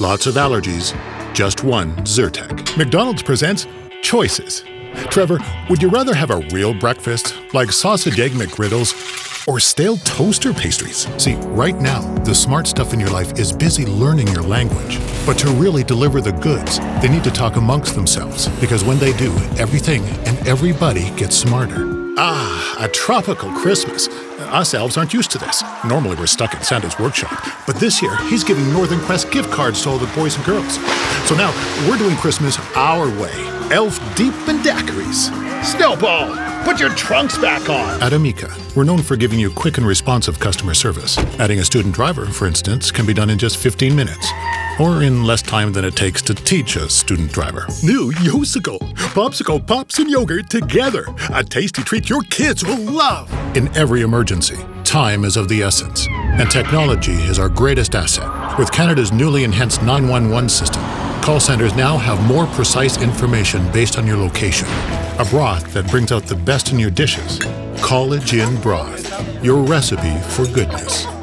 Lots of allergies, just one Zyrtec. McDonald's presents Choices. Trevor, would you rather have a real breakfast, like sausage egg McGriddles, or stale toaster pastries? See, right now, the smart stuff in your life is busy learning your language. But to really deliver the goods, they need to talk amongst themselves, because when they do, everything and everybody gets smarter. Ah, a tropical Christmas. Us elves aren't used to this. Normally we're stuck in Santa's workshop. But this year, he's giving Northern Quest gift cards to all the boys and girls. So now, we're doing Christmas our way. Elf deep in daiquiris. Snowball, put your trunks back on. At Amica, we're known for giving you quick and responsive customer service. Adding a student driver, for instance, can be done in just 15 minutes. Or in less time than it takes to teach a student driver. New Yosicle. Popsicle pops and yogurt together. A tasty treat your kids will love. In every emergency, time is of the essence. And technology is our greatest asset. With Canada's newly enhanced 911 system, call centers now have more precise information based on your location. A broth that brings out the best in your dishes. College Inn Broth, your recipe for goodness.